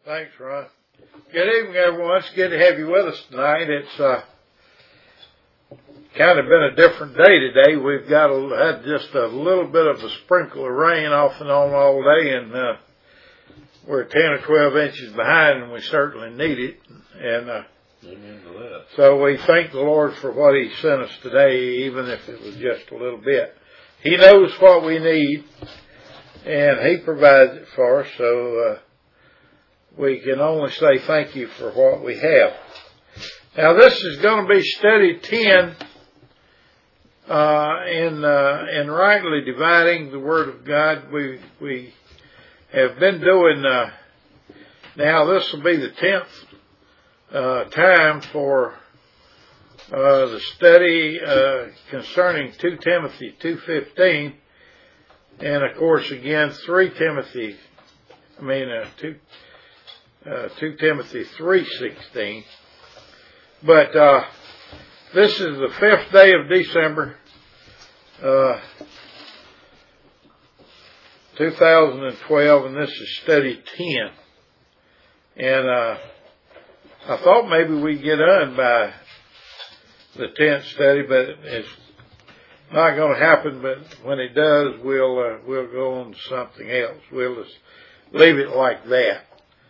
Thanks, Ron. Good evening, everyone. It's good to have you with us tonight. It's kind of been a different day today. We've had just a little bit of a sprinkle of rain off and on all day, and we're 10 or 12 inches behind, and we certainly need it. And so we thank the Lord for what He sent us today, even if it was just a little bit. He knows what we need, and He provides it for us, so we can only say thank you for what we have. Now, this is going to be study 10 in rightly dividing the Word of God. We have been doing, now this will be the 10th time for the study concerning 2 Timothy 2:15, and of course again 2 Timothy 3:16. But this is the 5th day of December, 2012, and this is study 10. And I thought maybe we'd get done by the 10th study, but it's not going to happen. But when it does, we'll go on to something else. We'll just leave it like that.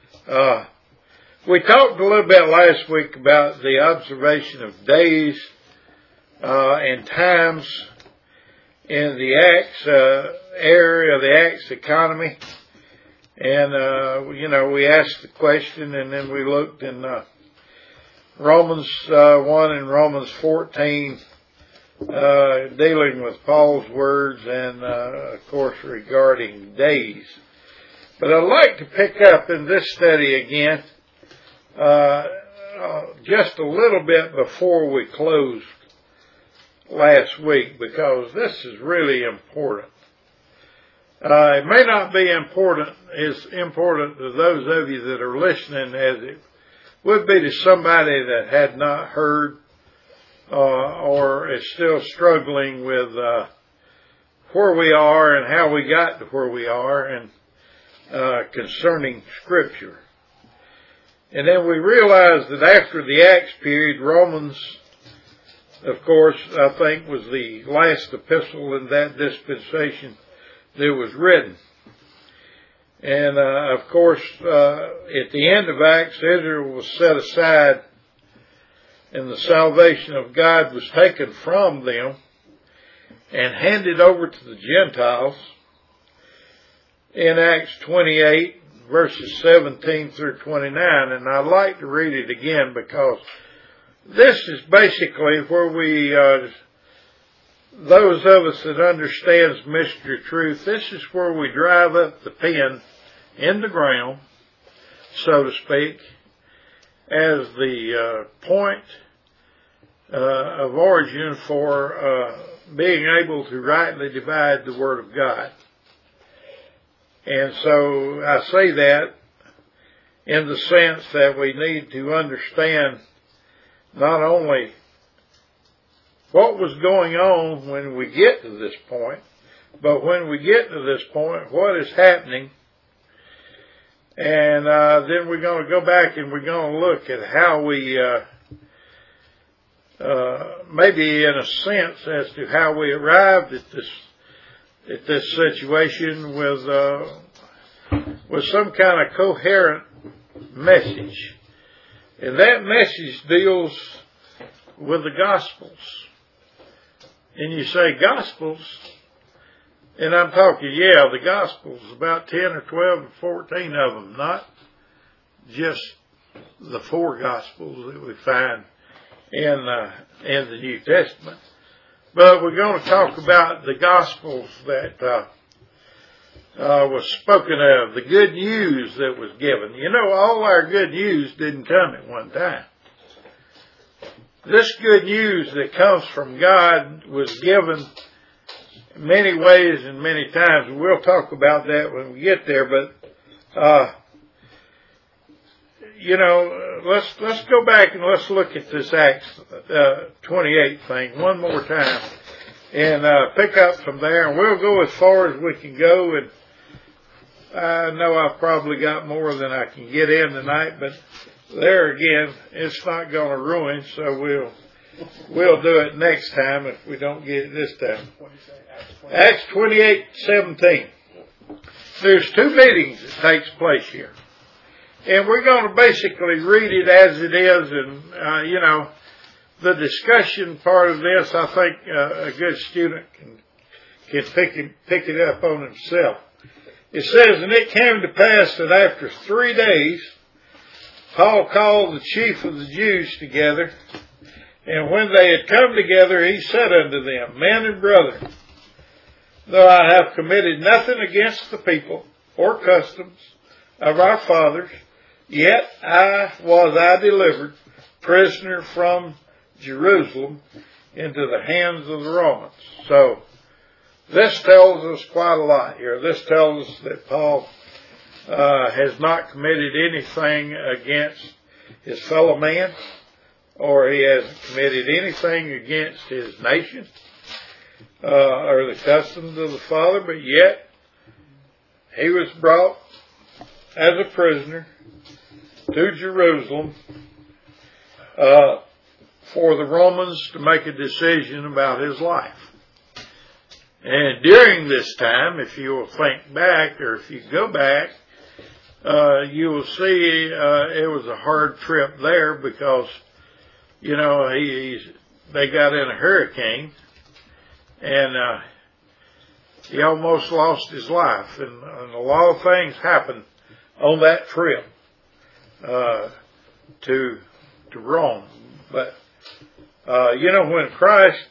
We talked a little bit last week about the observation of days and times in the Acts area, the Acts economy. And, we asked the question, and then we looked in Romans 1 and Romans 14, dealing with Paul's words and, of course, regarding days. But I'd like to pick up in this study again just a little bit before we closed last week, because this is really important. It may not be as important to those of you that are listening as it would be to somebody that had not heard or is still struggling with where we are and how we got to where we are and concerning Scripture. And then we realized that after the Acts period, Romans, of course, I think was the last epistle in that dispensation that was written. And, of course, at the end of Acts, Israel was set aside and the salvation of God was taken from them and handed over to the Gentiles in Acts 28, verses 17 through 29. And I'd like to read it again, because this is basically where we, those of us that understands mystery truth, this is where we drive up the pen in the ground, so to speak, as the point of origin for being able to rightly divide the Word of God. And so I say that in the sense that we need to understand not only what was going on when we get to this point, but when we get to this point, what is happening. And then we're going to go back and we're going to look at how we, maybe in a sense, as to how we arrived at this situation with some kind of coherent message. And that message deals with the Gospels. And you say, Gospels? And I'm talking, the Gospels, about 10 or 12 or 14 of them, not just the 4 Gospels that we find in the New Testament. But we're going to talk about the Gospels that was spoken of, the good news that was given. You know, all our good news didn't come at one time. This good news that comes from God was given many ways and many times. We'll talk about that when we get there, but let's go back and let's look at this Acts 28 thing one more time and pick up from there, and we'll go as far as we can go. And I know I've probably got more than I can get in tonight, but there again, it's not going to ruin, so we'll do it next time if we don't get it this time. Acts 28:17. There's two meetings that takes place here. And we're going to basically read it as it is, and, the discussion part of this, I think a good student can pick it up on himself. It says, and it came to pass that after 3 days, Paul called the chief of the Jews together, and when they had come together, he said unto them, Men and brethren, though I have committed nothing against the people or customs of our fathers, yet was I delivered prisoner from Jerusalem into the hands of the Romans. So this tells us quite a lot here. This tells us that Paul has not committed anything against his fellow man, or he hasn't committed anything against his nation or the customs of the Father, but yet he was brought as a prisoner to Jerusalem for the Romans to make a decision about his life. And during this time, if you will think back, or if you go back, you will see it was a hard trip there because, they got in a hurricane, and he almost lost his life. And a lot of things happened on that trip to Rome. But when Christ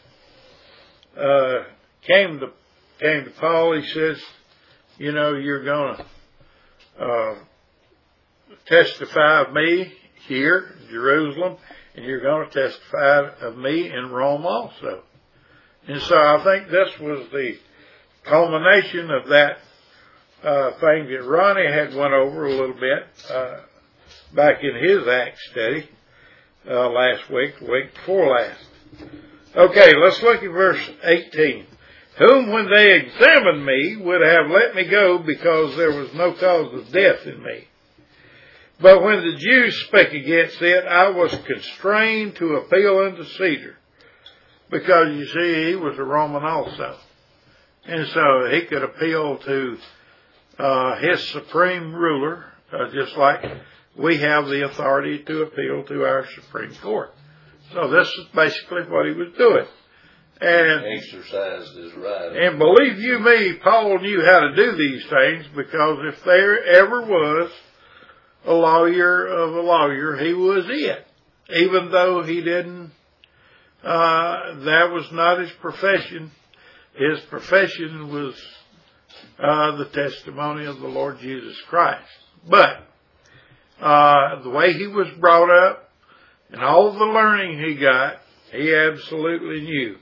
came to Paul, he says, you're going to testify of me here in Jerusalem, and you're going to testify of me in Rome also. And so I think this was the culmination of that thing that Ronnie had went over a little bit back in his Acts study last week, the week before last. Okay, let's look at verse 18. Whom when they examined me would have let me go because there was no cause of death in me. But when the Jews spake against it, I was constrained to appeal unto Caesar. Because you see, he was a Roman also. And so he could appeal to his supreme ruler, just like we have the authority to appeal to our Supreme Court. So this is basically what he was doing. And exercised his right. And believe you me, Paul knew how to do these things, because if there ever was a lawyer, he was it. Even though he didn't, that was not his profession. His profession was the testimony of the Lord Jesus Christ. But the way he was brought up and all the learning he got, he absolutely knew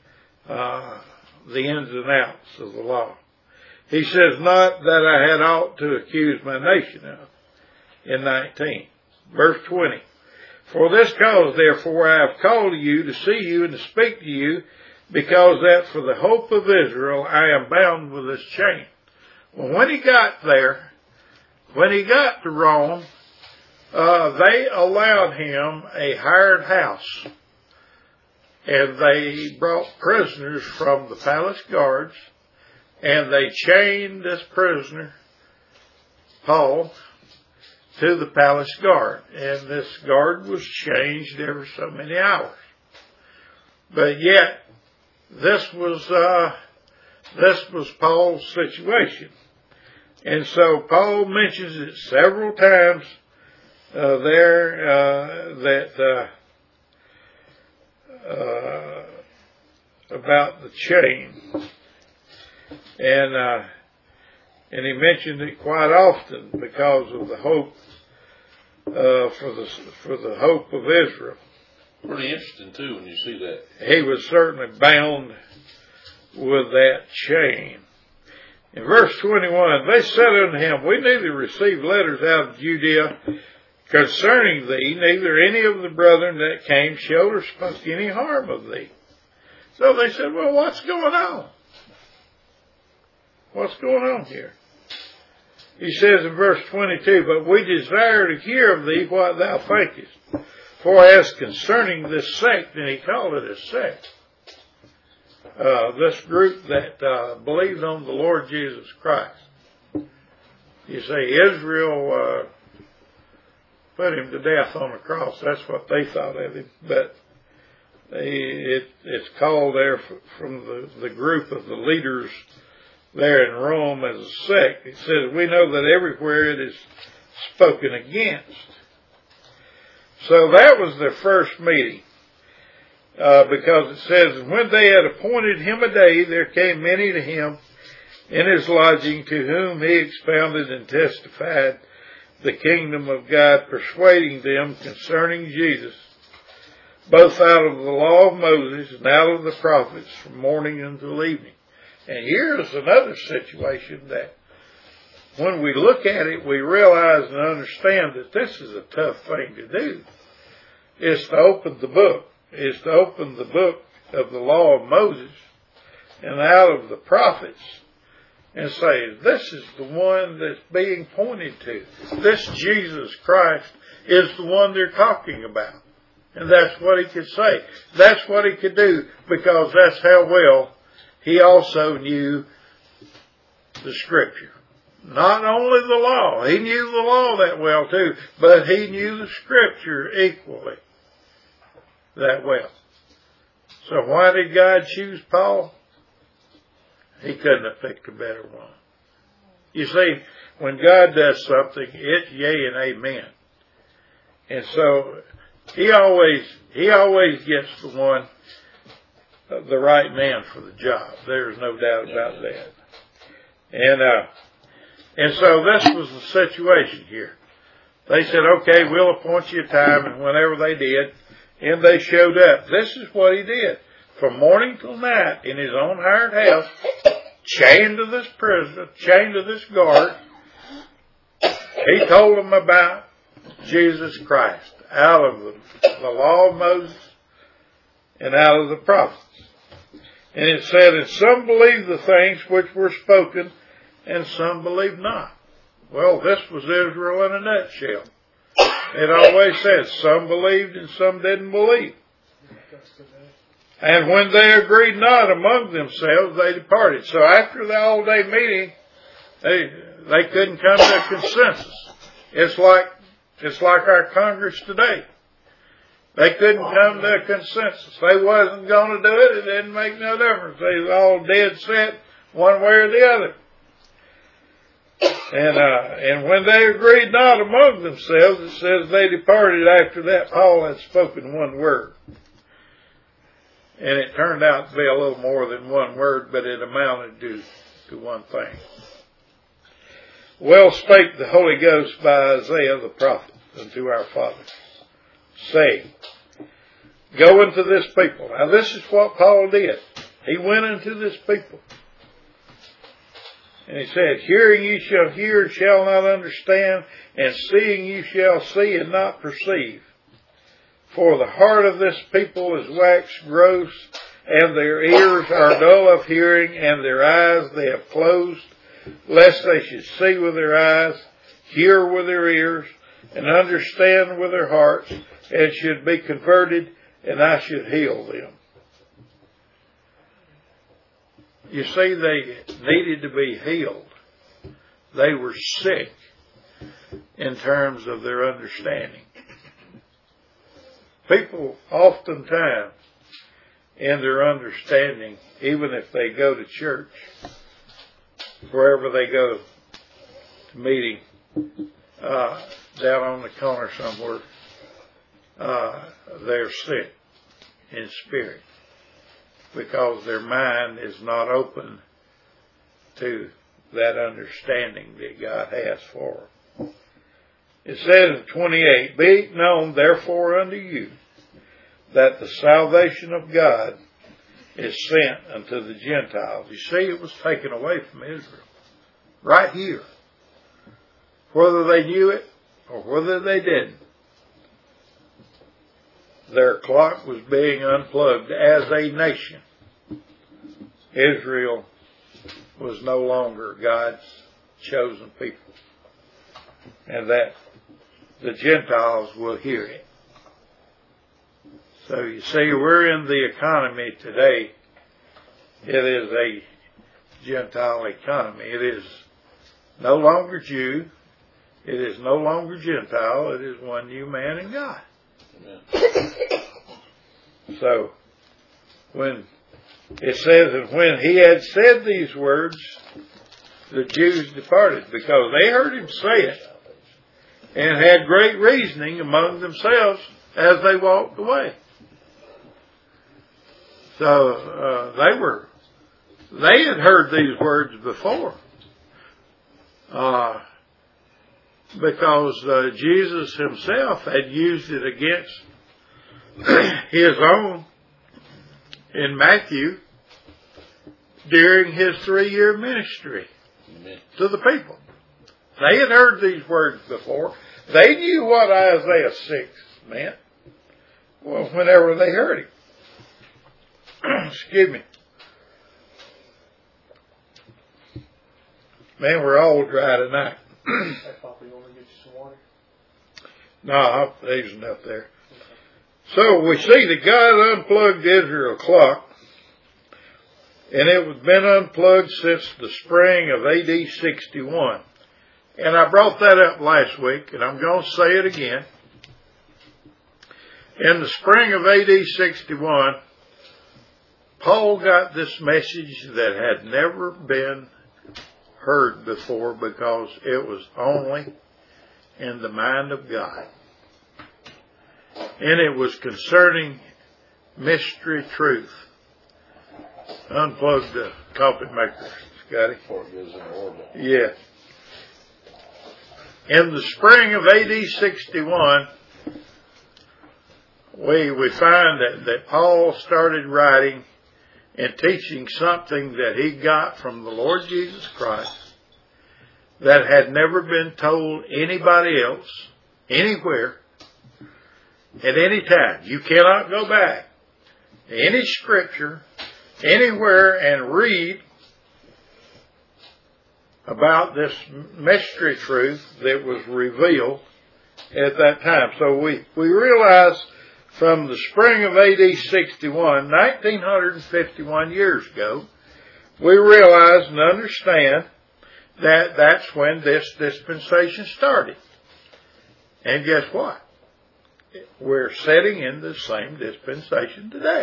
the ins and outs of the law. He says, not that I had aught to accuse my nation of, in 19. Verse 20. For this cause, therefore, I have called you to see you and to speak to you, because that for the hope of Israel I am bound with this chain. Well, when he got there, when he got to Rome, they allowed him a hired house. And they brought prisoners from the palace guards, and they chained this prisoner, Paul, to the palace guard. And this guard was changed every so many hours. But yet, this was Paul's situation. And so Paul mentions it several times about the chain, and he mentioned it quite often because of the hope for the hope of Israel. Pretty interesting too when you see that. He was certainly bound with that chain. In verse 21, they said unto him, we neither received letters out of Judea concerning thee, neither any of the brethren that came showed or spoke any harm of thee. So they said, well, what's going on? What's going on here? He says in verse 22, but we desire to hear of thee what thou thinkest. For as concerning this sect, and he called it a sect, this group that believed on the Lord Jesus Christ. You say Israel put him to death on the cross. That's what they thought of him. But it's called there from the group of the leaders there in Rome as a sect. It says, we know that everywhere it is spoken against. So that was their first meeting. Because it says, when they had appointed him a day, there came many to him in his lodging, to whom he expounded and testified the kingdom of God, persuading them concerning Jesus, both out of the law of Moses and out of the prophets, from morning until evening. And here's another situation that when we look at it, we realize and understand that this is a tough thing to do. It's to open the book. It's to open the book of the law of Moses and out of the prophets and say, this is the one that's being pointed to. This Jesus Christ is the one they're talking about. And that's what he could say. That's what he could do, because that's how well he also knew the Scripture. Not only the law. He knew the law that well too, but he knew the Scripture equally that well. So why did God choose Paul? He couldn't have picked a better one. You see, when God does something, it's yea and amen. And so he always gets the one, the right man for the job. There's no doubt about that. And so this was the situation here. They said, okay, we'll appoint you a time, and whenever they did, and they showed up. This is what he did. From morning till night, in his own hired house, chained to this prisoner, chained to this guard, he told them about Jesus Christ, out of the law of Moses and out of the prophets. And it said, and some believed the things which were spoken, and some believed not. Well, this was Israel in a nutshell. It always says some believed and some didn't believe. And when they agreed not among themselves, they departed. So after the all-day meeting, they couldn't come to a consensus. It's like our Congress today. They couldn't come to a consensus. They wasn't going to do it. It didn't make no difference. They was all dead set one way or the other. And when they agreed not among themselves, it says they departed after that Paul had spoken one word. And it turned out to be a little more than one word, but it amounted to one thing. Well spake the Holy Ghost by Isaiah the prophet unto our fathers, saying, go into this people. Now this is what Paul did. He went into this people. And he said, hearing ye shall hear and shall not understand, and seeing ye shall see and not perceive. For the heart of this people is waxed gross, and their ears are dull of hearing, and their eyes they have closed, lest they should see with their eyes, hear with their ears, and understand with their hearts, and should be converted, and I should heal them. You see, they needed to be healed. They were sick in terms of their understanding. People oftentimes, in their understanding, even if they go to church, wherever they go to meeting, down on the corner somewhere, they're sick in spirit, because their mind is not open to that understanding that God has for them. It says in 28, be it known therefore unto you that the salvation of God is sent unto the Gentiles. You see, it was taken away from Israel. Right here. Whether they knew it or whether they didn't, their clock was being unplugged as a nation. Israel was no longer God's chosen people. and that the Gentiles will hear it. So you see, we're in the economy today. It is a Gentile economy. It is no longer Jew. It is no longer Gentile. It is one new man in God. Amen. So, when it says that when he had said these words, the Jews departed, because they heard him say it and had great reasoning among themselves as they walked away. So they had heard these words before, because Jesus himself had used it against his own in Matthew during his 3-year ministry to the people. They had heard these words before. They knew what Isaiah 6 meant. Well, whenever they heard it. Excuse me. Man, we're all dry tonight. No, there's enough there. So we see that God unplugged Israel clock, and it has been unplugged since the spring of AD 61. And I brought that up last week, and I'm going to say it again. In the spring of AD 61, Paul got this message that had never been heard before, because it was only in the mind of God. And it was concerning mystery truth. Unplug the coffee maker, Scotty. Before it goes in orbit. Yeah. In the spring of AD 61, we find that Paul started writing and teaching something that he got from the Lord Jesus Christ that had never been told anybody else, anywhere, at any time. You cannot go back to any scripture, anywhere, and read about this mystery truth that was revealed at that time. So we realize from the spring of AD 61, 1951 years ago, we realize and understand that that's when this dispensation started. And guess what? We're sitting in the same dispensation today.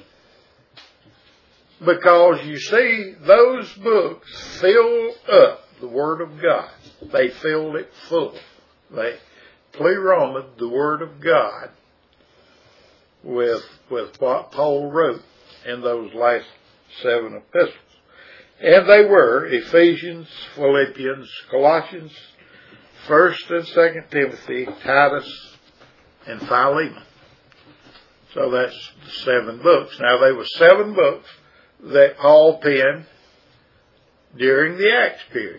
Because you see, those books fill up the Word of God. They filled it full. They pleromed the Word of God with what Paul wrote in those last 7 epistles. And they were Ephesians, Philippians, Colossians, 1st and 2nd Timothy, Titus, and Philemon. So that's 7 books. Now, there were 7 books that Paul penned during the Acts period.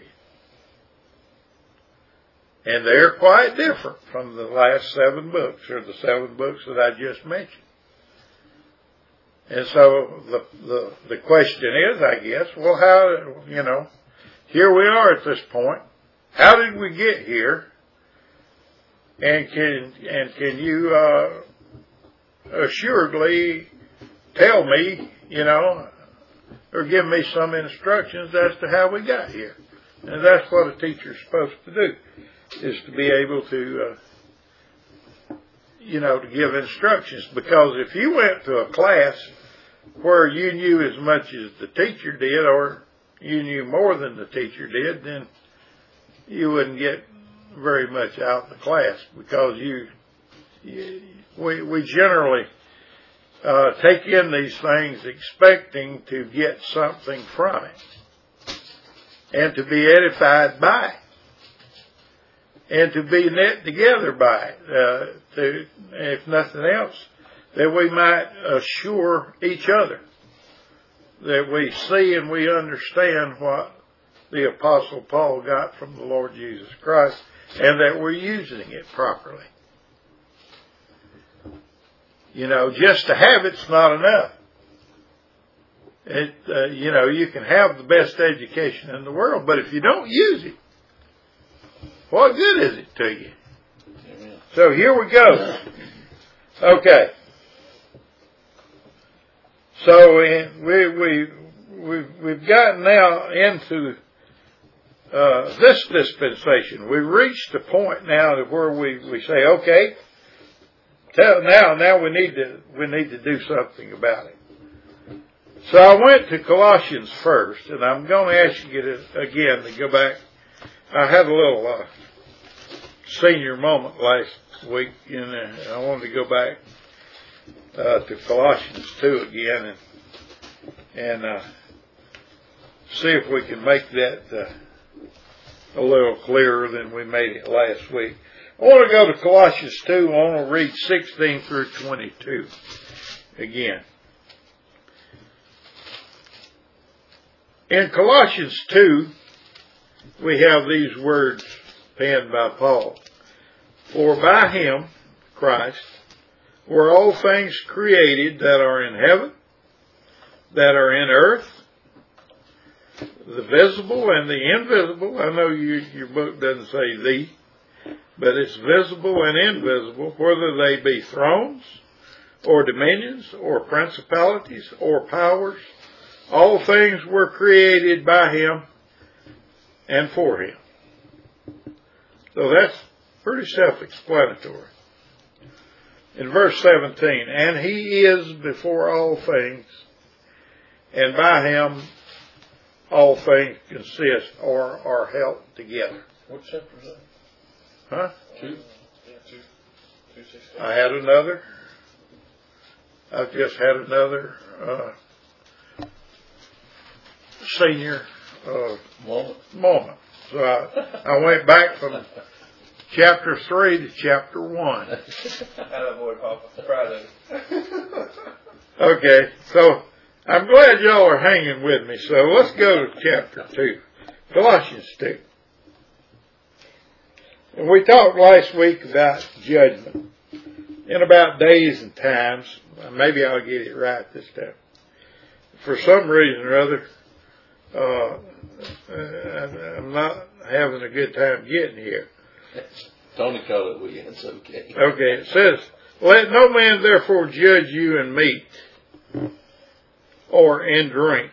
And they're quite different from the last 7 books, or the 7 books that I just mentioned. And so the question is, I guess, well, how, here we are at this point. How did we get here? And can you assuredly tell me, or give me some instructions as to how we got here? And that's what a teacher's supposed to do, is to be able to, to give instructions. Because if you went to a class where you knew as much as the teacher did, or you knew more than the teacher did, then you wouldn't get very much out of the class, because we generally take in these things expecting to get something from it and to be edified by it and to be knit together by it, if nothing else, that we might assure each other that we see and we understand what the Apostle Paul got from the Lord Jesus Christ, and that we're using it properly. Just to have it's not enough. You can have the best education in the world, but if you don't use it, What good is it to you? Amen. So here we go. Okay. So we've gotten now into this dispensation. We've reached the point now to where we say, okay, now we need to do something about it. So I went to Colossians first, and I'm going to ask you again to go back. I had a little senior moment last week, and I wanted to go back to Colossians 2 again and see if we can make that a little clearer than we made it last week. I want to go to Colossians 2. I want to read 16 through 22 again. In Colossians 2, we have these words penned by Paul. For by him, Christ, were all things created that are in heaven, that are in earth, the visible and the invisible. I know your book doesn't say the, but it's visible and invisible, whether they be thrones, or dominions, or principalities, or powers. All things were created by him and for him. So that's pretty self-explanatory. In verse 17, and he is before all things, and by him all things consist or are held together. What chapter is that? Huh? 2? Yeah, 2:16. I had another. I've just had another senior moment. So I went back from chapter 3 to chapter 1. Atta boy, Papa. Proud of you. Okay, so I'm glad y'all are hanging with me. So let's go to chapter 2, Colossians 2. And we talked last week about judgment and about days and times. Maybe I'll get it right this time. For some reason or other, I'm not having a good time getting here. Tony called it we. It's okay. Okay, it says, let no man therefore judge you in meat, or in drink,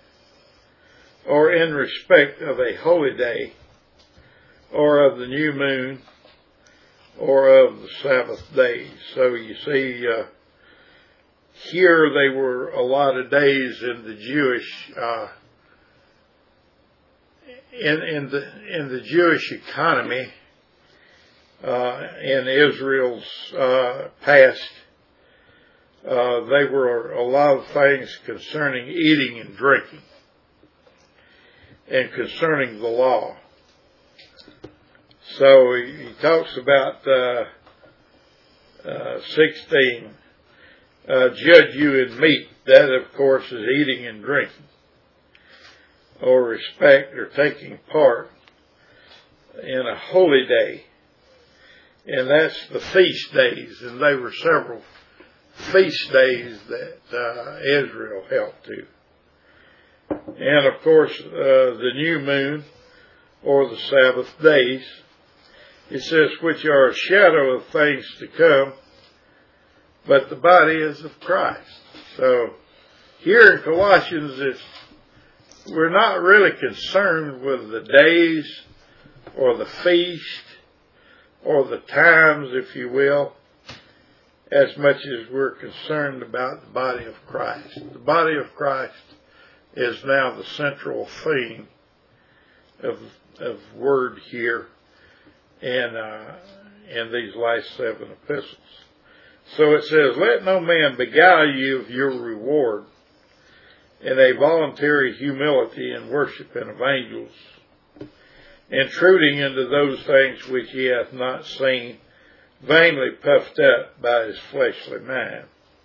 or in respect of a holy day, or of the new moon, or of the Sabbath days. So you see, here they were a lot of days in the Jewish, in the Jewish economy, in Israel's past. They were a lot of things concerning eating and drinking, and concerning the law. So he talks about 16, judge you in meat. That, of course, is eating and drinking, or respect or taking part in a holy day. And that's the feast days, and they were several feast days that Israel held to. And of course, the new moon, or the Sabbath days, it says, which are a shadow of things to come, but the body is of Christ. So here in Colossians, we're not really concerned with the days or the feast or the times, if you will, as much as we're concerned about the body of Christ. The body of Christ is now the central theme of word here in these last 7 epistles. So it says, let no man beguile you of your reward in a voluntary humility and worshiping of angels, intruding into those things which he hath not seen, vainly puffed up by his fleshly mind.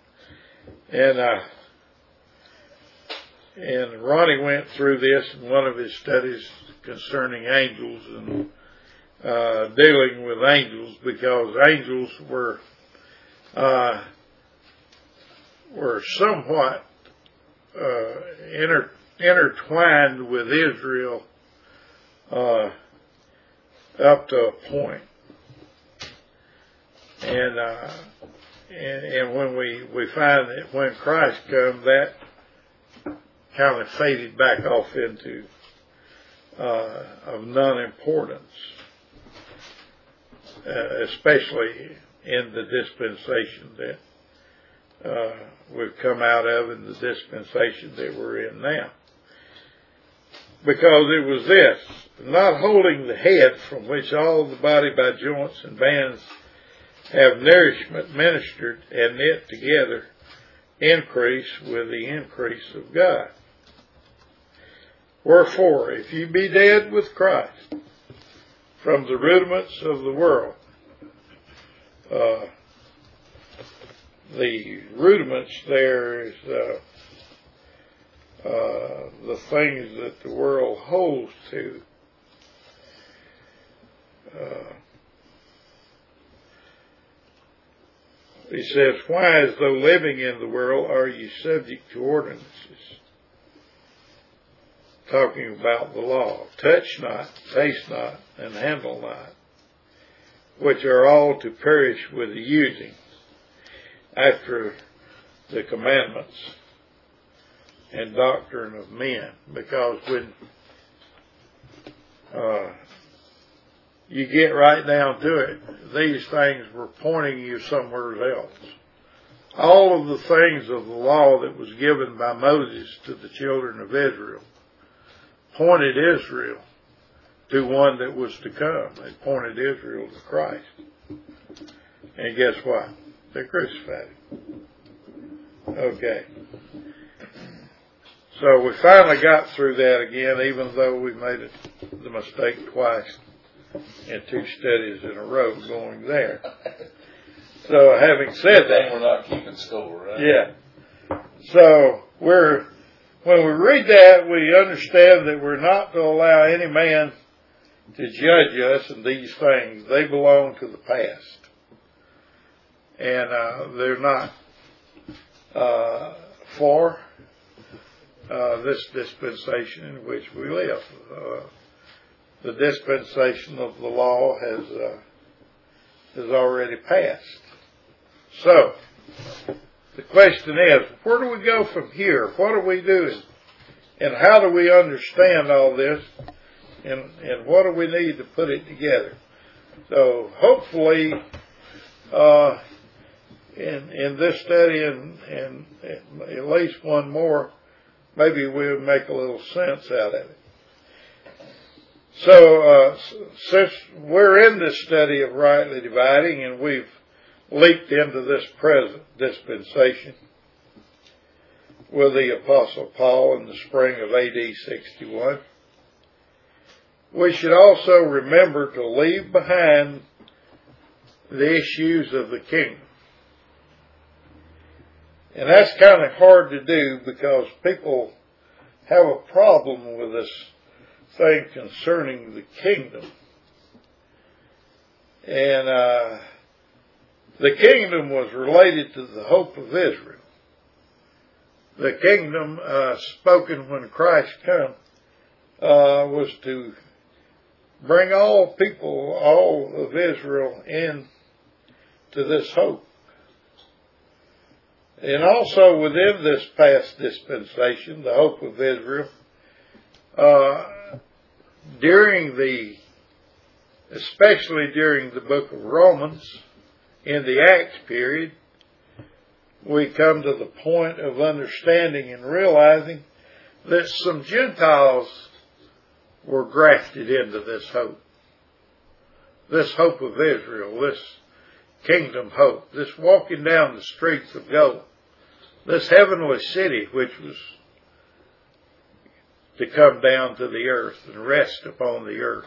And Ronnie went through this in one of his studies concerning angels and dealing with angels, because angels were somewhat intertwined with Israel up to a point. And when we find that when Christ comes, that kind of faded back off into of non-importance, especially in the dispensation that we've come out of, and the dispensation that we're in now. Because it was this, not holding the head, from which all the body by joints and bands have nourishment ministered and knit together, increase with the increase of God. Wherefore, if you be dead with Christ from the rudiments of the world, the rudiments there is the things that the world holds to. He says, why, as though living in the world, are you subject to ordinances? Talking about the law. Touch not, taste not, and handle not, which are all to perish with the using, after the commandments and doctrine of men. Because when you get right down to it, these things were pointing you somewhere else. All of the things of the law that was given by Moses to the children of Israel pointed Israel to one that was to come. They pointed Israel to Christ. And guess what? They crucified him. Okay. So we finally got through that again, even though we made the mistake twice in 2 studies in a row going there. So having said that, we're not keeping score, right? Yeah. So when we read that, we understand that we're not to allow any man to judge us in these things. They belong to the past. And they're not for this dispensation in which we live. The dispensation of the law has already passed. So, the question is, where do we go from here? What are we doing? And how do we understand all this? And what do we need to put it together? So, hopefully, in this study and at least one more, maybe we'll make a little sense out of it. So, since we're in this study of rightly dividing, and we've leaped into this present dispensation with the Apostle Paul in the spring of AD 61, we should also remember to leave behind the issues of the kingdom. And that's kind of hard to do because people have a problem with this thing concerning the kingdom. And the kingdom was related to the hope of Israel. The kingdom spoken when Christ came was to bring all people, all of Israel, in to this hope. And also within this past dispensation, the hope of Israel, especially during the book of Romans, in the Acts period, we come to the point of understanding and realizing that some Gentiles were grafted into this hope of Israel, this kingdom hope, this walking down the streets of gold, this heavenly city which was to come down to the earth and rest upon the earth.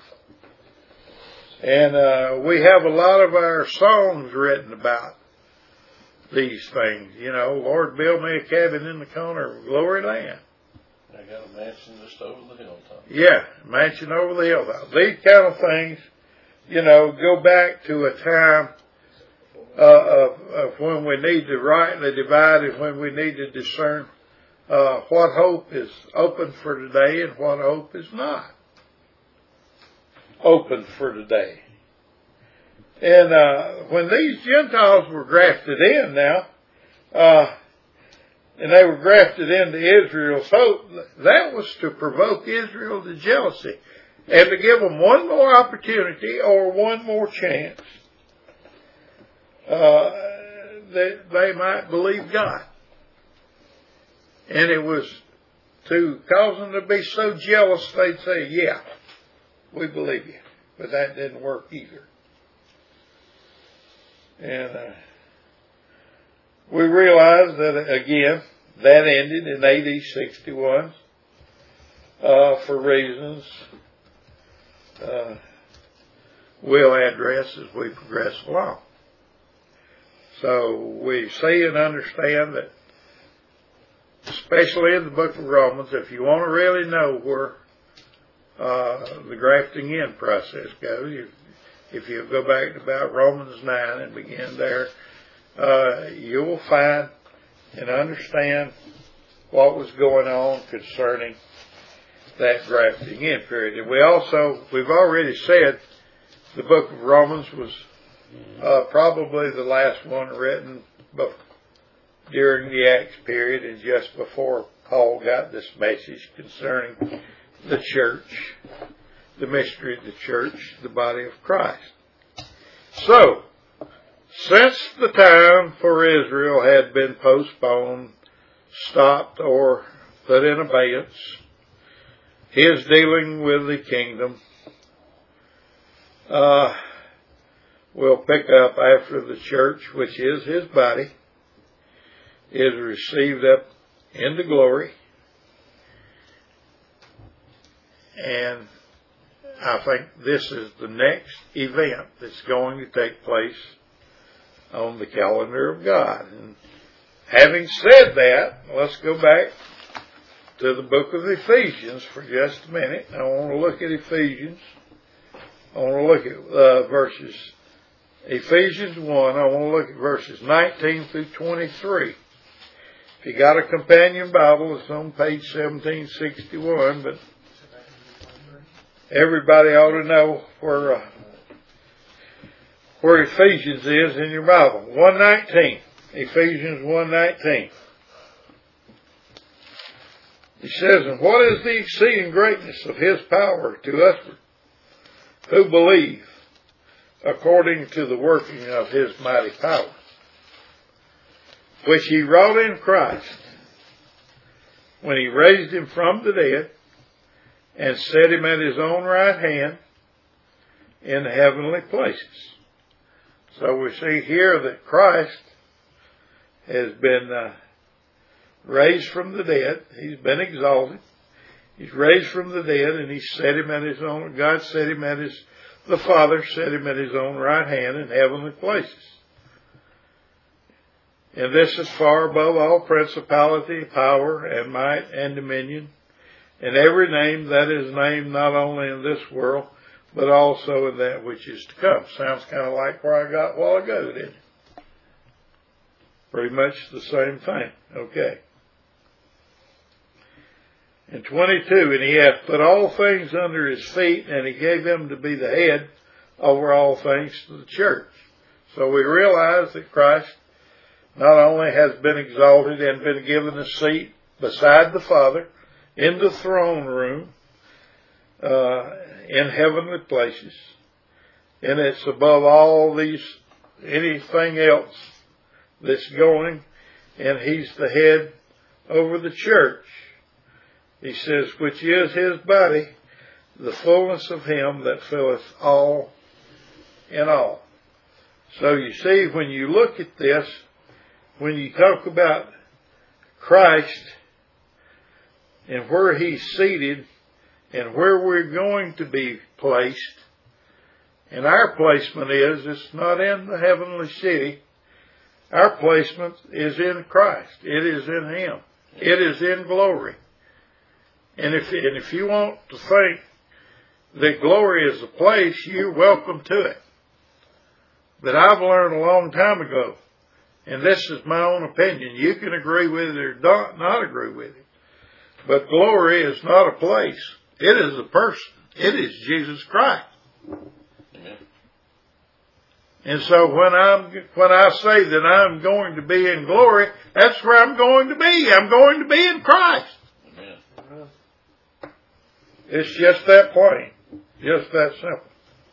And we have a lot of our songs written about these things. You know, Lord, build me a cabin in the corner of glory land. I got a mansion just over the hilltop. Yeah, mansion over the hilltop. These kind of things, you know, go back to a time of when we need to rightly divide and when we need to discern what hope is open for today and what hope is not. opened for today. And when these Gentiles were grafted in now, and they were grafted into Israel's hope, that was to provoke Israel to jealousy and to give them one more opportunity or one more chance that they might believe God. And it was to cause them to be so jealous they'd say, yeah, we believe you. But that didn't work either. And we realize that, again, that ended in AD 61 for reasons we'll address as we progress along. So we see and understand that, especially in the book of Romans, if you want to really know where the grafting in process goes, if you go back to about Romans 9 and begin there, you will find and understand what was going on concerning that grafting in period. And we've already said the book of Romans was probably the last one written during the Acts period and just before Paul got this message concerning the church, the mystery of the church, the body of Christ. So, since the time for Israel had been postponed, stopped, or put in abeyance, his dealing with the kingdom will pick up after the church, which is his body, is received up into glory. And I think this is the next event that's going to take place on the calendar of God. And having said that, let's go back to the book of Ephesians for just a minute. I want to look at Ephesians. I want to look at verses Ephesians 1. I want to look at verses 19 through 23. If you got a companion Bible, it's on page 1761, but everybody ought to know where Ephesians is in your Bible. 1:19. Ephesians 1:19. He says, "And what is the exceeding greatness of his power to us who believe, according to the working of his mighty power, which he wrought in Christ, when he raised him from the dead, and set him at his own right hand in the heavenly places." So we see here that Christ has been raised from the dead. He's been exalted. He's raised from the dead, and he set him at his own. God set him at the Father set him at his own right hand in heavenly places. And this is far above all principality, power, and might, and dominion, and every name that is named not only in this world, but also in that which is to come. Sounds kind of like where I got a while ago, didn't it? Pretty much the same thing. Okay. In 22, "And he hath put all things under his feet, and he gave him to be the head over all things to the church." So we realize that Christ not only has been exalted and been given a seat beside the Father in the throne room, in heavenly places, and it's above all anything else that's going, and he's the head over the church. He says, "Which is his body, the fullness of him that filleth all in all." So you see, when you look at this, when you talk about Christ and where he's seated and where we're going to be placed, and our placement it's not in the heavenly city. Our placement is in Christ. It is in him. It is in glory. And if you want to think that glory is a place, you're welcome to it. But I've learned a long time ago, and this is my own opinion, you can agree with it or not agree with it, but glory is not a place. It is a person. It is Jesus Christ. Amen. And so when I say that I'm going to be in glory, that's where I'm going to be. I'm going to be in Christ. Amen. It's just that plain. Just that simple.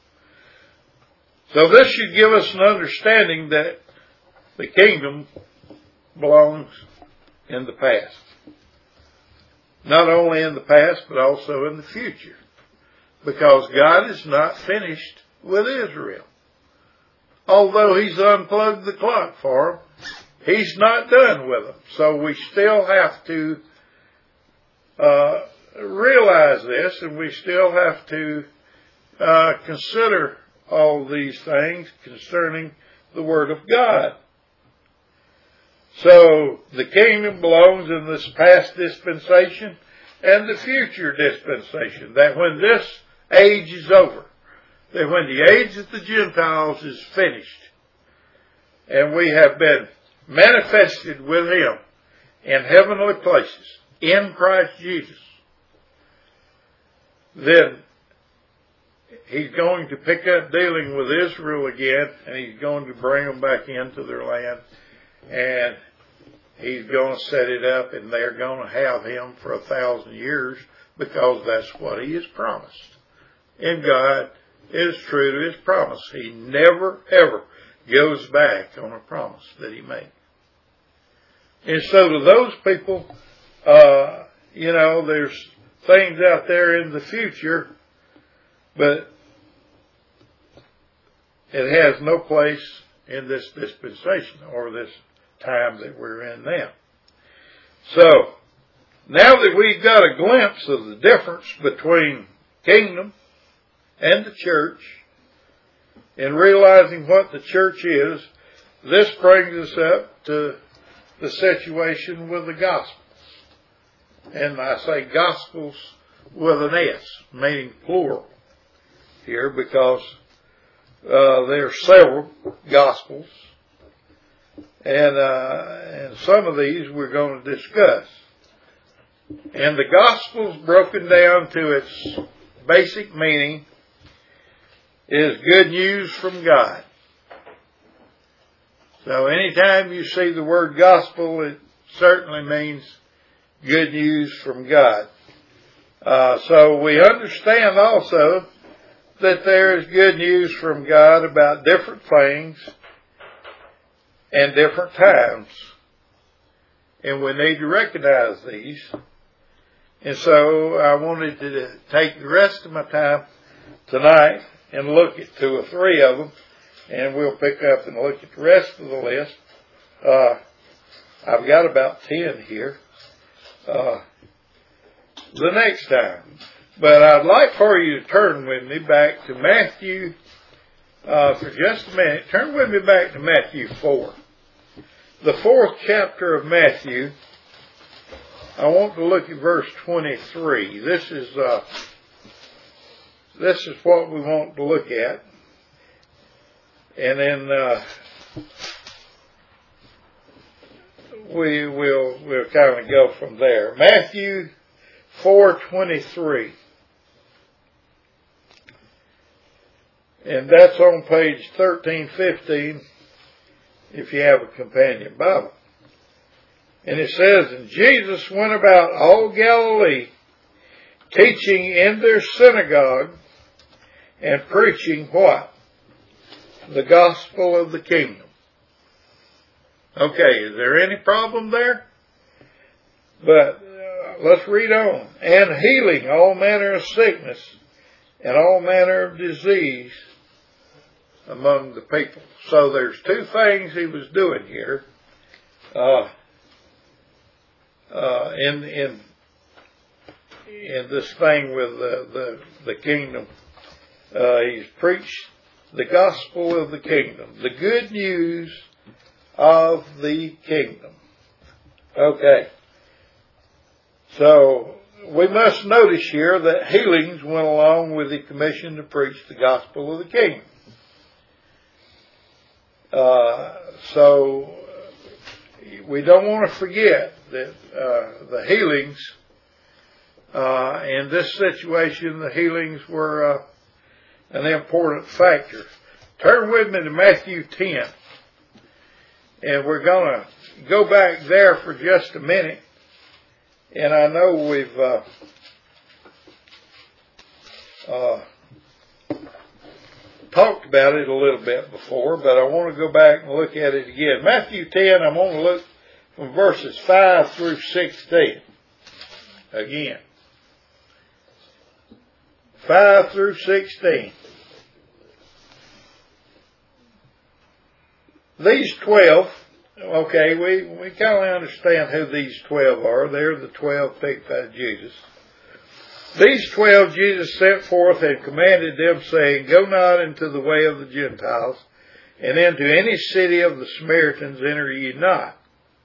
So this should give us an understanding that the kingdom belongs in the past. Not only in the past, but also in the future. Because God is not finished with Israel. Although He's unplugged the clock for them, He's not done with them. So we still have to realize this, and we still have to consider all these things concerning the Word of God. So the kingdom belongs in this past dispensation and the future dispensation. That when this age is over, that when the age of the Gentiles is finished, and we have been manifested with Him in heavenly places, in Christ Jesus, then He's going to pick up dealing with Israel again, and He's going to bring them back into their land, and He's going to set it up, and they're going to have Him for 1,000 years, because that's what He has promised. And God is true to His promise. He never, ever goes back on a promise that He made. And so to those people, there's things out there in the future, but it has no place in this dispensation or this time that we're in now. So, now that we've got a glimpse of the difference between kingdom and the church, and realizing what the church is, this brings us up to the situation with the Gospels. And I say Gospels with an S, meaning plural here, because there are several Gospels, and some of these we're going to discuss. And the Gospel's broken down to its basic meaning is good news from God. So anytime you see the word gospel, it certainly means good news from God. So we understand also that there is good news from God about different things and different times. And we need to recognize these. And so I wanted to take the rest of my time tonight and look at 2 or 3 of them. And we'll pick up and look at the rest of the list. I've got about 10 here the next time. But I'd like for you to turn with me back to Matthew for just a minute. Turn with me back to Matthew 4. The 4th chapter of Matthew. I want to look at verse 23. This is what we want to look at. And then we'll kind of go from there. Matthew 4:23. And that's on page 1315 if you have a companion Bible. And it says, and Jesus went about all Galilee, teaching in their synagogue and preaching what? The gospel of the kingdom. Okay, is there any problem there? But let's read on. And healing all manner of sickness and all manner of disease among the people. So there's 2 things He was doing here. In this thing with the kingdom, He's preached the gospel of the kingdom, the good news of the kingdom. Okay. So we must notice here that healings went along with the commission to preach the gospel of the kingdom. So we don't want to forget that the healings in this situation, the healings were an important factor. Turn with me to Matthew 10. And we're going to go back there for just a minute. And I know we've talked about it a little bit before, but I want to go back and look at it again. Matthew 10, I'm going to look from verses 5 through 16. Again. 5 through 16. These 12, okay, we kind of understand who these 12 are. They're the 12 picked by Jesus. These 12 Jesus sent forth and commanded them, saying, Go not into the way of the Gentiles, and into any city of the Samaritans enter ye not.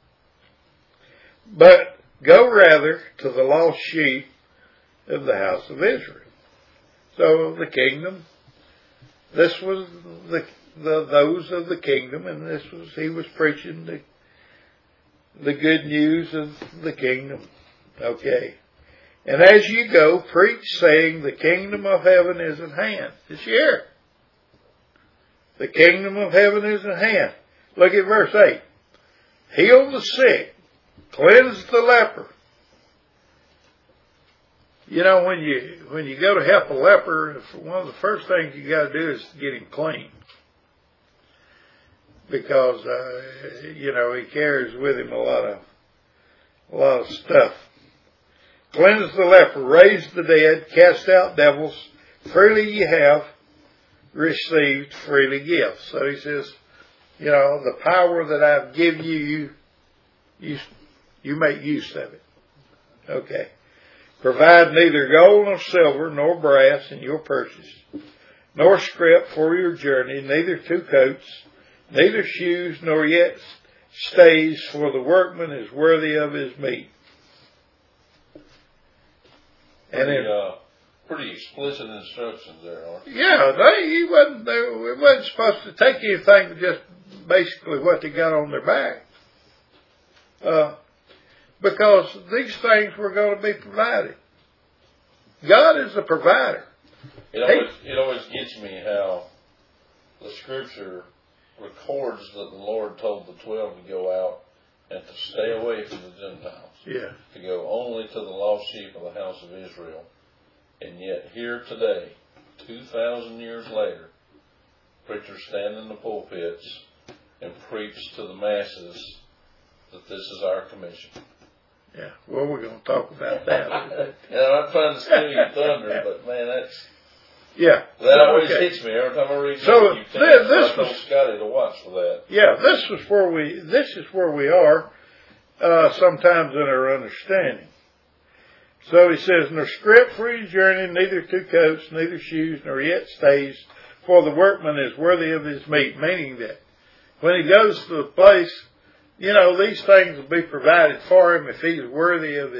But go rather to the lost sheep of the house of Israel. So the kingdom, this was those of the kingdom, and he was preaching the good news of the kingdom. Okay. And as you go, preach, saying, the kingdom of heaven is at hand. It's here. The kingdom of heaven is at hand. Look at verse 8. Heal the sick. Cleanse the leper. You know, when you go to help a leper, one of the first things you got to do is get him clean. Because, he carries with him a lot of stuff. Cleanse the leper, raise the dead, cast out devils. Freely ye have received, freely give. So he says, the power that I've given you, you make use of it. Okay. Provide neither gold nor silver nor brass in your purses, nor scrip for your journey, neither two coats, neither shoes nor yet stays, for the workman is worthy of his meat. Pretty explicit instructions there, aren't they? Yeah, it wasn't supposed to take anything but just basically what they got on their back. Because these things were going to be provided. God is the provider. It always gets me how the scripture records that the Lord told the 12 to go out and to stay away from the Gentiles. Yeah. To go only to the lost sheep of the house of Israel. And yet here today, 2,000 years later, preachers stand in the pulpits and preach to the masses that this is our commission. Yeah, well, we're going to talk about that. And I'm not trying to steal your thunder, but man, that always hits me every time I read. So this was Scotty to watch for that. Yeah, this is where we are sometimes in our understanding. So he says, nor scrip for your journey, neither two coats, neither shoes, nor yet stays, for the workman is worthy of his meat. Meaning that when he goes to the place, these things will be provided for him if he's worthy of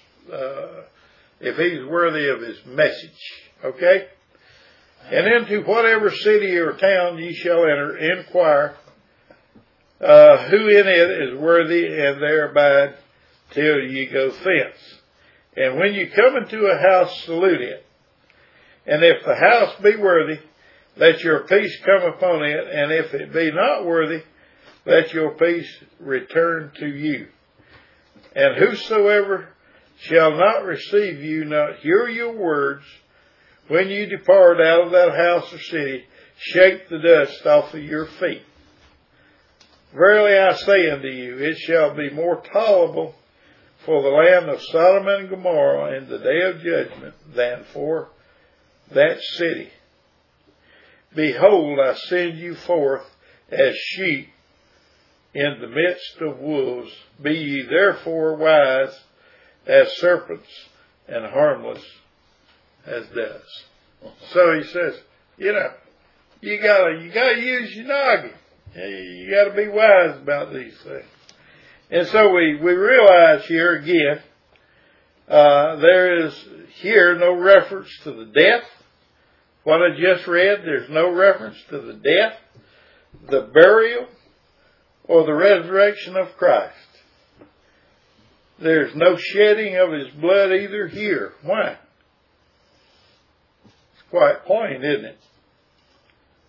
his message. Okay? And into whatever city or town ye shall enter, inquire who in it is worthy, and there abide till ye go thence. And when you come into a house, salute it. And if the house be worthy, let your peace come upon it. And if it be not worthy, let your peace return to you. And whosoever shall not receive you, not hear your words, when you depart out of that house or city, shake the dust off of your feet. Verily I say unto you, it shall be more tolerable for the land of Sodom and Gomorrah in the day of judgment than for that city. Behold, I send you forth as sheep in the midst of wolves. Be ye therefore wise as serpents and harmless as doves. So he says, you gotta use your noggin. You gotta be wise about these things. And so we realize here again, there is here no reference to the death. What I just read, there's no reference to the death, the burial, or the resurrection of Christ. There's no shedding of his blood either here. Why? It's quite plain, isn't it?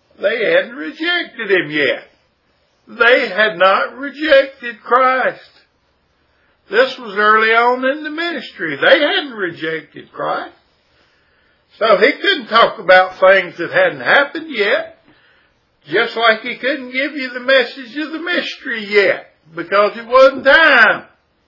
They hadn't rejected him yet. They had not rejected Christ. This was early on in the ministry. They hadn't rejected Christ. So he couldn't talk about things that hadn't happened yet. Just like he couldn't give you the message of the mystery yet, because it wasn't time.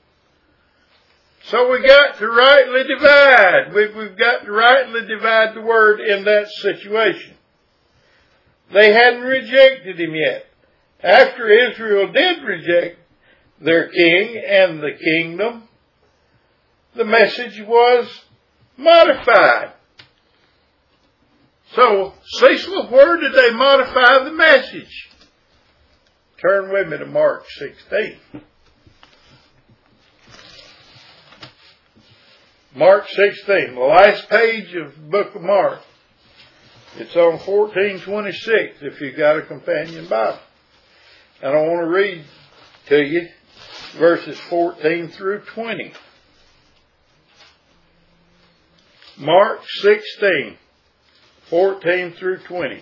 So we got to rightly divide. We've got to rightly divide the word in that situation. They hadn't rejected him yet. After Israel did reject their king and the kingdom, the message was modified. So, Cecil, where did they modify the message? Turn with me to Mark 16. Mark 16, the last page of the book of Mark. It's on 1426 if you've got a companion Bible. And I want to read to you verses 14 through 20. Mark 16. 14 through 20.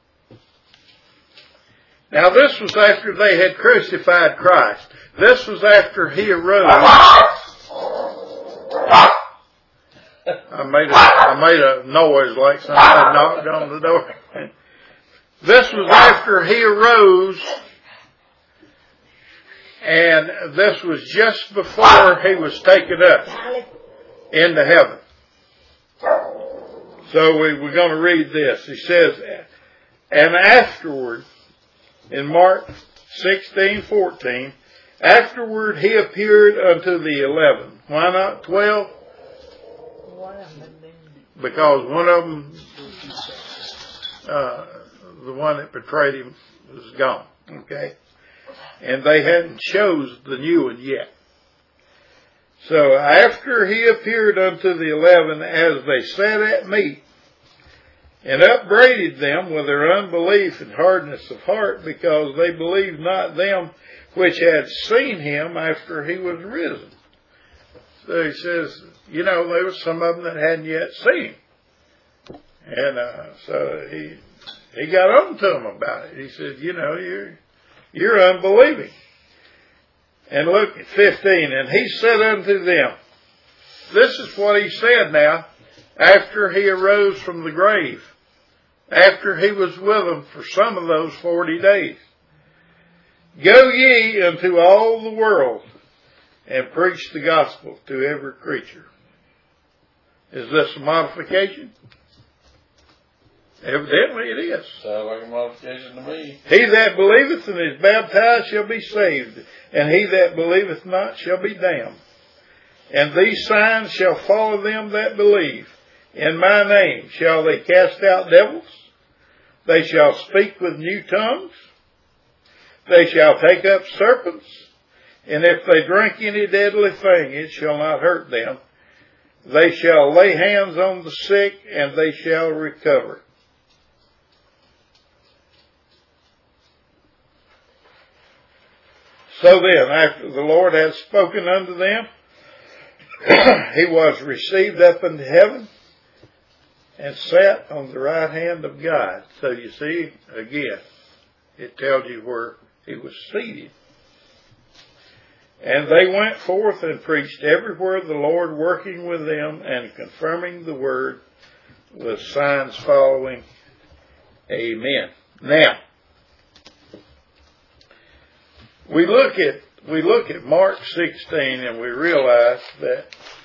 Now this was after they had crucified Christ. This was after he arose. I made a noise like somebody knocked on the door. This was after he arose, and this was just before he was taken up into heaven. So we're going to read this. He says, and afterward, in Mark 16:14, afterward he appeared unto the 11. Why not 12? Because one of them, the one that betrayed him, was gone. Okay? And they hadn't chose the new one yet. So after he appeared unto the 11 as they sat at meat, and upbraided them with their unbelief and hardness of heart, because they believed not them which had seen him after he was risen. So he says, you know, there was some of them that hadn't yet seen him. And so he got on to them about it. He said, you know, you're unbelieving. And look at 15. And he said unto them, this is what he said now, after he arose from the grave, after he was with them for some of those 40 days. Go ye into all the world and preach the gospel to every creature. Is this a modification? Evidently it is. Sounds like a modification to me. He that believeth and is baptized shall be saved, and he that believeth not shall be damned. And these signs shall follow them that believe. In my name shall they cast out devils. They shall speak with new tongues. They shall take up serpents. And if they drink any deadly thing, it shall not hurt them. They shall lay hands on the sick, and they shall recover. So then, after the Lord had spoken unto them, he was received up into heaven and sat on the right hand of God. So you see, again, it tells you where he was seated. And they went forth and preached everywhere, the Lord working with them and confirming the word with signs following. Amen. Now, we look at Mark 16 and we realize that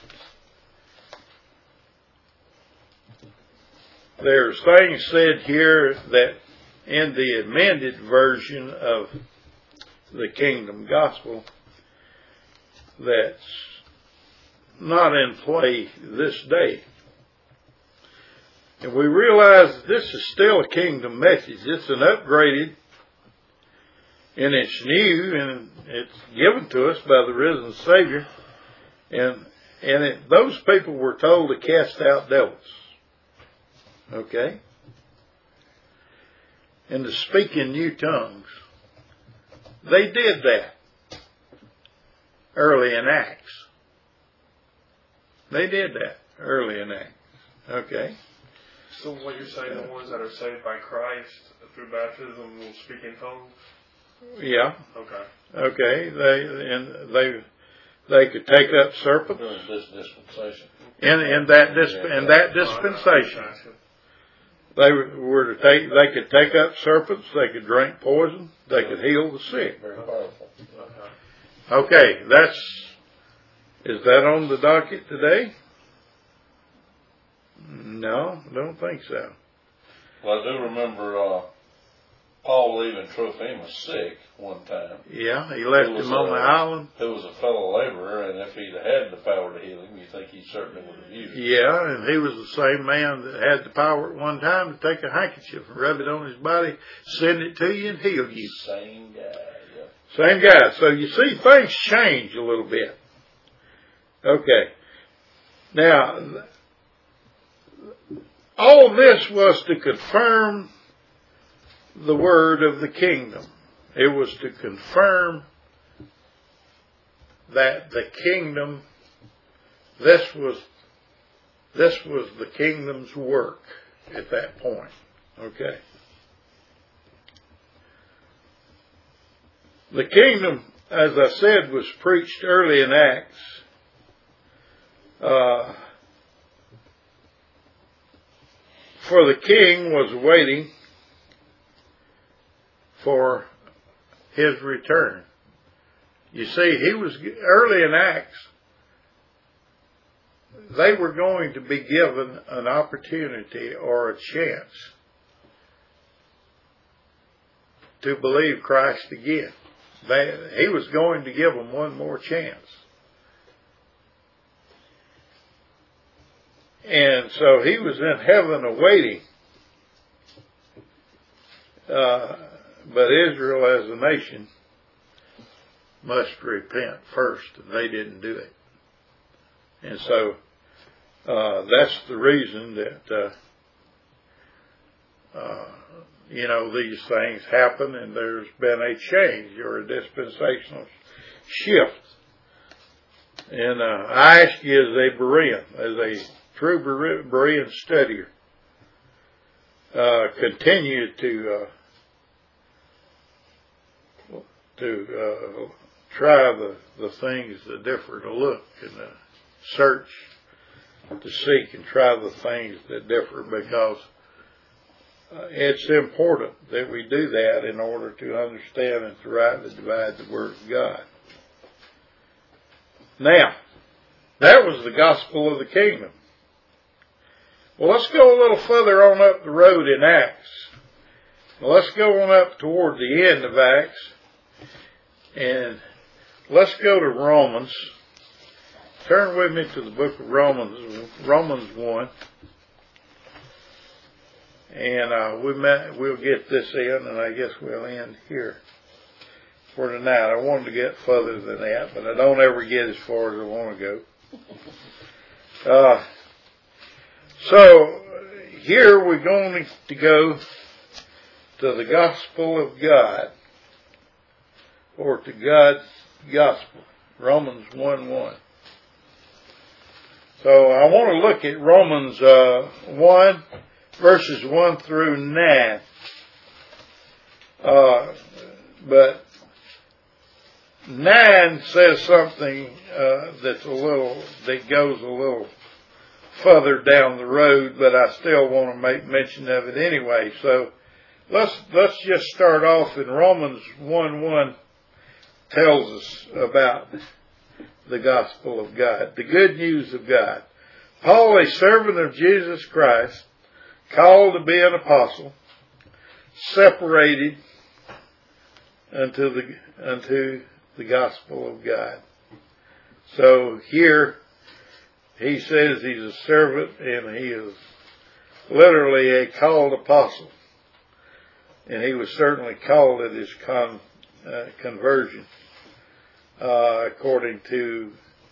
there's things said here that in the amended version of the Kingdom Gospel that's not in play this day. And we realize that this is still a kingdom message. It's an upgraded, and it's new, and it's given to us by the risen Savior. And those people were told to cast out devils. Okay? And to speak in new tongues. They did that early in Acts. They did that early in Acts. Okay? So what you're saying, the ones that are saved by Christ, through baptism will speak in tongues? Yeah. Okay. Okay. They could take up serpents. During this dispensation. In that dispensation, they could take up serpents. They could drink poison. They could heal the sick. Very powerful. Okay, is that on the docket today? No, don't think so. Well, I do remember Paul leaving Trophimus sick one time. Yeah, he left him on the island. Who was a fellow laborer, and if he'd had the power to heal him, you think he certainly would have used it. Yeah, and he was the same man that had the power at one time to take a handkerchief and rub it on his body, send it to you, and heal you. Same guy, yeah. Same guy. So you see, things change a little bit. Okay. Now, all this was to confirm the word of the kingdom. It was to confirm that the kingdom, this was the kingdom's work at that point. Okay. The kingdom, as I said, was preached early in Acts. For the king was waiting for his return. You see, he was early in Acts. They were going to be given an opportunity or a chance to believe Christ again. He was going to give them one more chance. And so he was in heaven awaiting. But Israel as a nation must repent first, and they didn't do it. And so that's the reason that these things happen, and there's been a change or a dispensational shift. And I ask you as a Berean, as a true Berean studier, continue to try the things that differ, to look and to search, to seek and try the things that differ, because it's important that we do that in order to understand and to rightly divide the Word of God. Now, that was the gospel of the kingdom. Well, let's go a little further on up the road in Acts. Let's go on up toward the end of Acts, and let's go to Romans. Turn with me to the book of Romans, Romans 1. And we'll get this in, and I guess we'll end here for tonight. I wanted to get further than that, but I don't ever get as far as I want to go. So here we're going to go to the gospel of God, or to God's gospel, Romans 1:1. So I want to look at Romans 1, verses 1 through 9. But 9 says something that goes a little further down the road, but I still want to make mention of it anyway. So let's just start off in Romans 1:1. Tells us about the gospel of God, the good news of God. Paul, a servant of Jesus Christ, called to be an apostle, separated unto the gospel of God. So here he says he's a servant, and he is literally a called apostle. And he was certainly called at his conversion, according to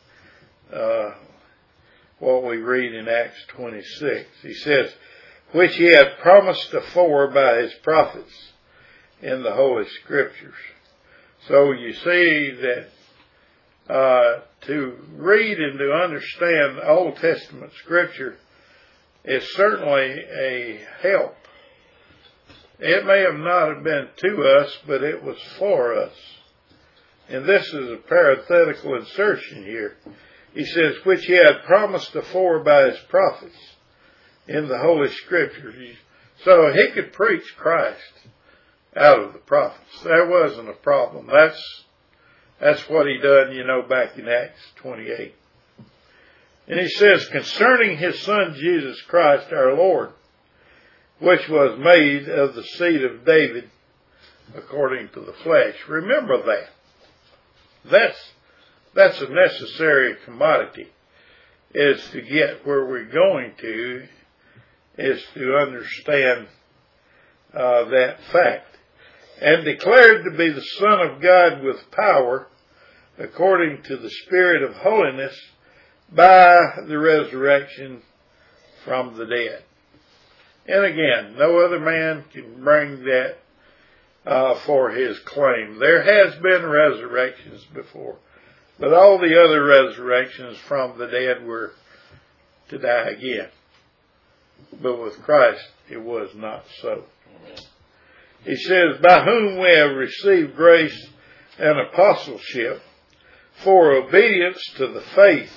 what we read in Acts 26. He says, which he had promised afore by his prophets in the Holy Scriptures. So you see that to read and to understand Old Testament Scripture is certainly a help It may have not have been to us, but it was for us. And this is a parenthetical insertion here. He says, which he had promised afore by his prophets in the Holy Scriptures. So he could preach Christ out of the prophets. That wasn't a problem. That's what he done, back in Acts 28. And he says, concerning his Son Jesus Christ our Lord, which was made of the seed of David according to the flesh. Remember that. That's a necessary commodity, is to get where we're going to, is to understand that fact. And declared to be the Son of God with power, according to the Spirit of holiness, by the resurrection from the dead. And again, no other man can bring that for his claim. There has been resurrections before, but all the other resurrections from the dead were to die again. But with Christ, it was not so. He says, by whom we have received grace and apostleship for obedience to the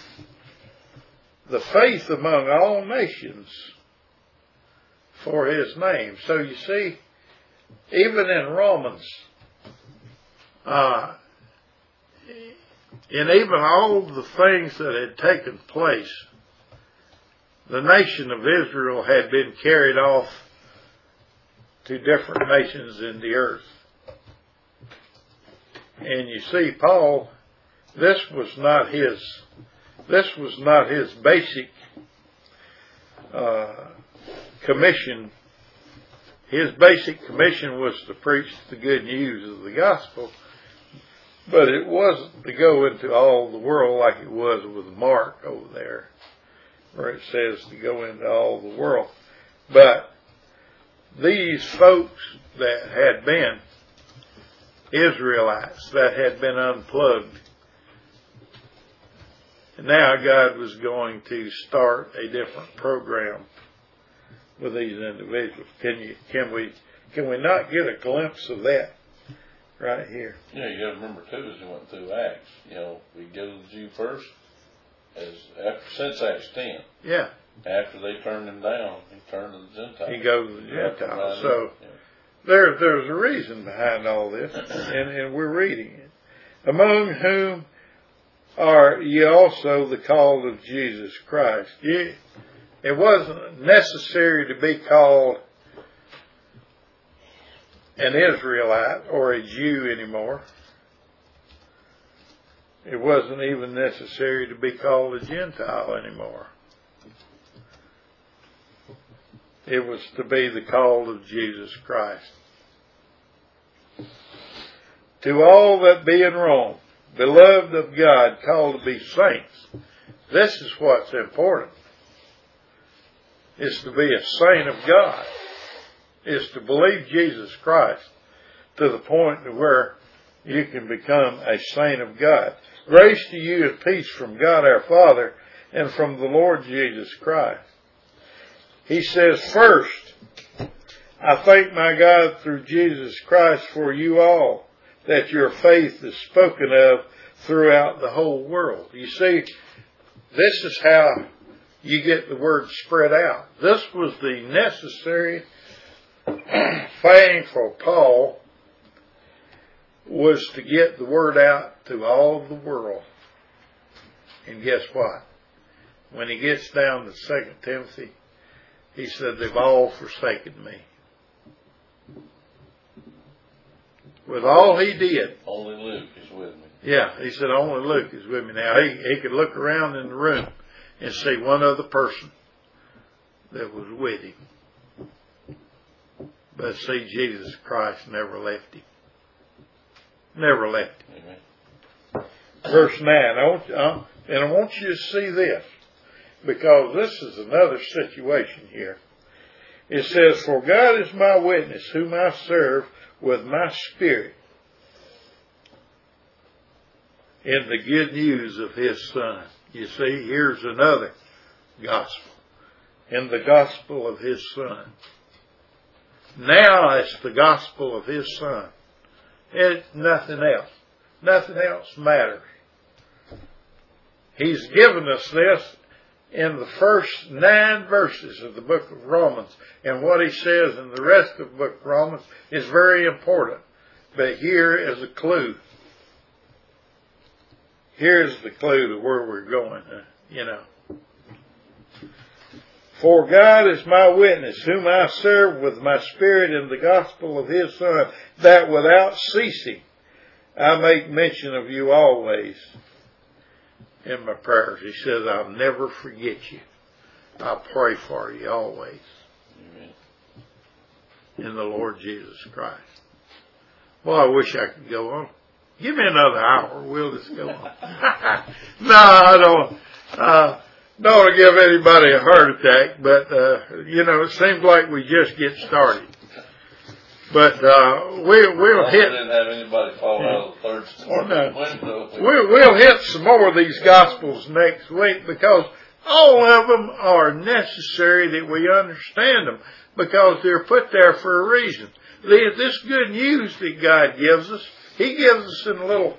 faith among all nations for his name. So you see, even in Romans, and even all the things that had taken place, the nation of Israel had been carried off to different nations in the earth. And you see, Paul, this was not his basic commission. His basic commission was to preach the good news of the gospel, but it wasn't to go into all the world like it was with Mark over there, where it says to go into all the world. But these folks that had been Israelites, that had been unplugged, now God was going to start a different program with these individuals. Can we not get a glimpse of that right here? Yeah, you got to remember too, as we went through Acts, we go to the Jew first, since Acts 10. Yeah. After they turned him down, he turned to the Gentiles. He goes to the Gentiles. So there's a reason behind all this, and we're reading it. Among whom are ye also the called of Jesus Christ? It wasn't necessary to be called an Israelite or a Jew anymore. It wasn't even necessary to be called a Gentile anymore. It was to be the call of Jesus Christ. To all that be in Rome, beloved of God, called to be saints. This is what's important. Is to be a saint of God. Is to believe Jesus Christ to the point to where you can become a saint of God. Grace to you and peace from God our Father and from the Lord Jesus Christ. He says, first, I thank my God through Jesus Christ for you all, that your faith is spoken of throughout the whole world. You see, this is how you get the word spread out. This was the necessary thing for Paul, was to get the word out to all of the world. And guess what? When he gets down to 2 Timothy, he said, they've all forsaken me. With all he did. Only Luke is with me. Yeah, he said, only Luke is with me. Now, he could look around in the room and see one other person that was with him. But see, Jesus Christ never left him. Never left him. Amen. Verse 9, and I want you to see this, because this is another situation here. It says, for God is my witness, whom I serve with my spirit in the good news of his Son. You see, here's another gospel. In the gospel of his Son. Now it's the gospel of His Son. It's nothing else. Nothing else matters. He's given us this in the first 9 verses of the book of Romans. And what he says in the rest of the book of Romans is very important. But here is a clue. Here's the clue to where we're going, For God is my witness, whom I serve with my spirit in the gospel of His Son, that without ceasing I make mention of you always in my prayers. He says, I'll never forget you. I'll pray for you always. Amen. In the Lord Jesus Christ. Well, I wish I could go on. Give me another hour. We'll just go on. No, I don't want to give anybody a heart attack, but, it seems like we just get started. But we'll hit. Didn't have anybody fall out of the third window. We'll hit some more of these Gospels next week, because all of them are necessary that we understand them, because they're put there for a reason. This good news that God gives us, He gives us in little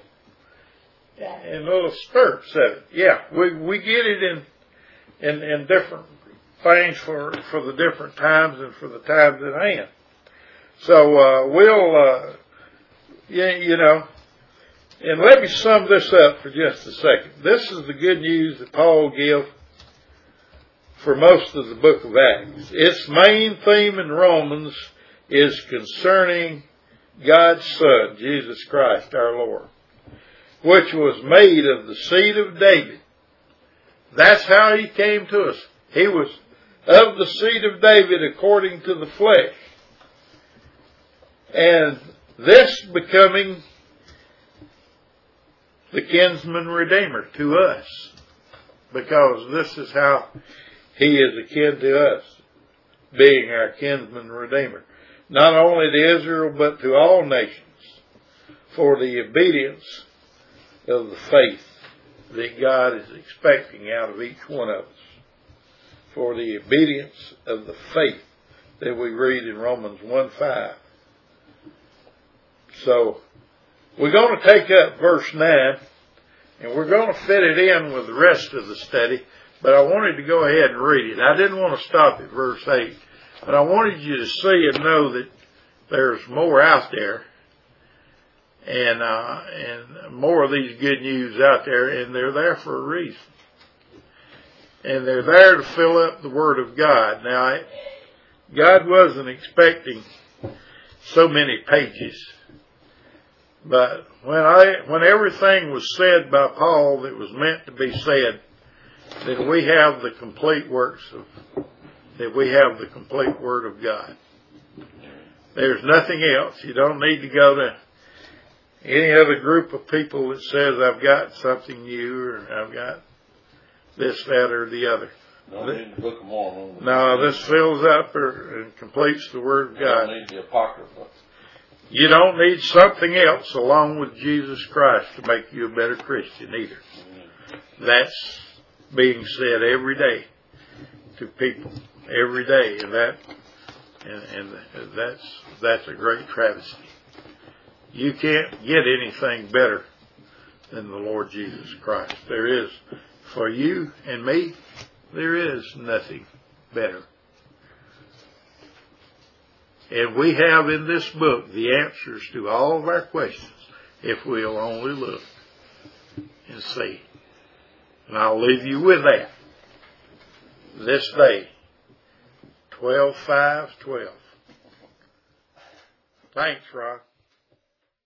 spurts of it. Yeah, we get it in different things for the different times and for the times at hand. So we'll, and let me sum this up for just a second. This is the good news that Paul gives for most of the book of Acts. Its main theme in Romans is concerning God's Son, Jesus Christ our Lord, which was made of the seed of David. That's how He came to us. He was of the seed of David according to the flesh. And this becoming the kinsman redeemer to us, because this is how He is akin to us, being our kinsman redeemer, not only to Israel but to all nations, for the obedience of the faith that God is expecting out of each one of us, for the obedience of the faith that we read in Romans 1:5. So, we're going to take up verse 9, and we're going to fit it in with the rest of the study, but I wanted to go ahead and read it. I didn't want to stop at verse 8, but I wanted you to see and know that there's more out there, and more of these good news out there, and they're there for a reason. And they're there to fill up the Word of God. Now, God wasn't expecting so many pages. But when everything was said by Paul that was meant to be said, then we have the complete Word of God. There's nothing else. You don't need to go to any other group of people that says, I've got something new, or I've got this, that, or the other. Don't need the Book of Mormon. No, this fills up and completes the Word of God. Don't need the Apocrypha. You don't need something else along with Jesus Christ to make you a better Christian either. That's being said every day to people, every day, and that's a great travesty. You can't get anything better than the Lord Jesus Christ. There is, for you and me, there is nothing better. And we have in this book the answers to all of our questions, if we'll only look and see. And I'll leave you with that. This day, 12/5/12. Thanks, Ron.